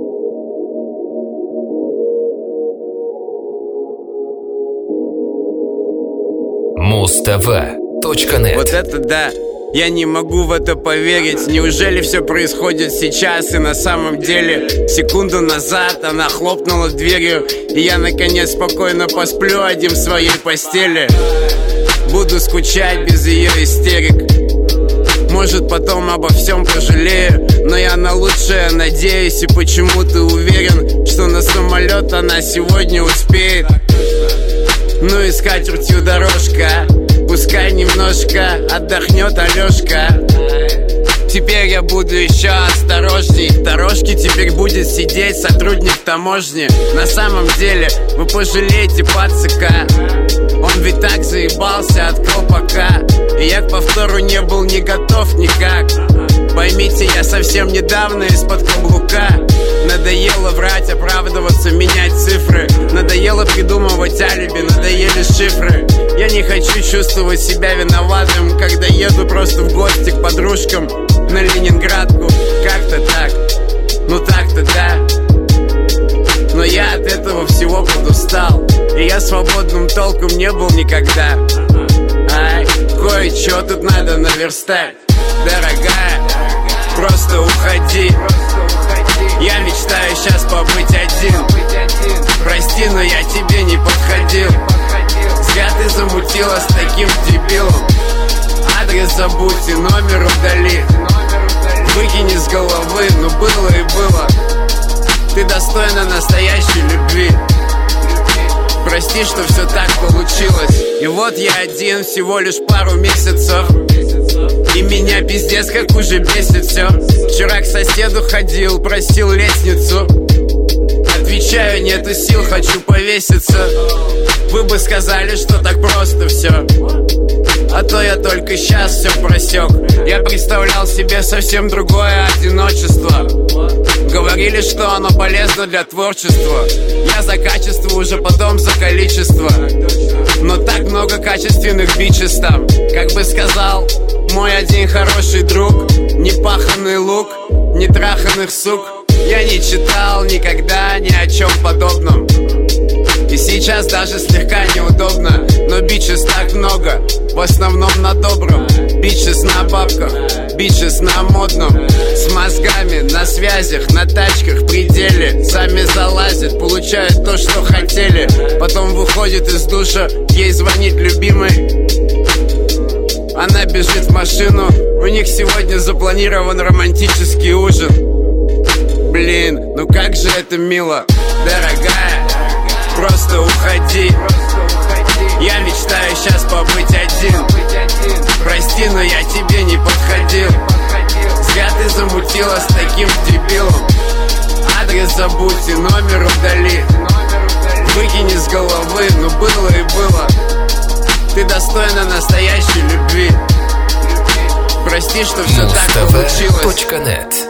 Muztv.net. Вот это да, я не могу в это поверить. Неужели все происходит сейчас и на самом деле? Секунду назад она хлопнула дверью, и я наконец спокойно посплю один в своей постели. Буду скучать без ее истерик. Может, потом обо всем пожалею, но я на лучшее надеюсь. И почему-то уверен, что на самолет она сегодня успеет. Ну и с катертью дорожка, пускай немножко отдохнет Алешка. Теперь я буду еще осторожней. В дорожке теперь будет сидеть сотрудник таможни. На самом деле вы пожалеете пацака. Он ведь так заебался от колпака, и я к повтору не был не готов никак. Поймите, я совсем недавно из-под каблука. Надоело врать, оправдываться, менять цифры. Надоело придумывать алиби, надоели шифры. Я не хочу чувствовать себя виноватым, когда еду просто в гости к подружкам на Ленинградку. Как-то так, ну так-то да. Но я от этого всего подустал, и я свободным толком не был никогда. Ай, кое-что тут надо наверстать. Дорогая, просто уходи. Я мечтаю сейчас побыть один. Прости, но я тебе не подходил. Зря ты замутила с таким дебилом. Адрес забудь и номер удали. Выкини с головы, ну было и было. Ты достойна настоящей любви. Прости, что все так получилось. И вот я один всего лишь пару месяцев, и меня пиздец как уже бесит все. Вчера к соседу ходил, просил лестницу. Отвечаю, нету сил, хочу повеситься. Вы бы сказали, что так просто все, а то я только сейчас все просек. Я представлял себе совсем другое одиночество. Говорили, что оно полезно для творчества. Я за качество, уже потом за количество. Но так много качественных бичес там. Как бы сказал мой один хороший друг: непаханный лук, нетраханных сук я не читал никогда ни о чем подобном. И сейчас даже слегка неудобно. Но бичес так много, в основном на добром. Бичес на бабках, бичес на модном. С мозгами, на связях, на тачках, пределе. Сами залазят, получают то, что хотели. Потом выходит из душа, ей звонит любимый. Она бежит в машину, у них сегодня запланирован романтический ужин. Блин, ну как же это мило. Дорогая, просто уходи. Я мечтаю сейчас побыть один. Прости, но я тебе не подходил. Зря ты замутила с таким дебилом. Адрес забудь и номер удали. Выкини с головы, ну было и было. Ты достойна настоящей любви. Прости, что все так получилось. Muztv.net.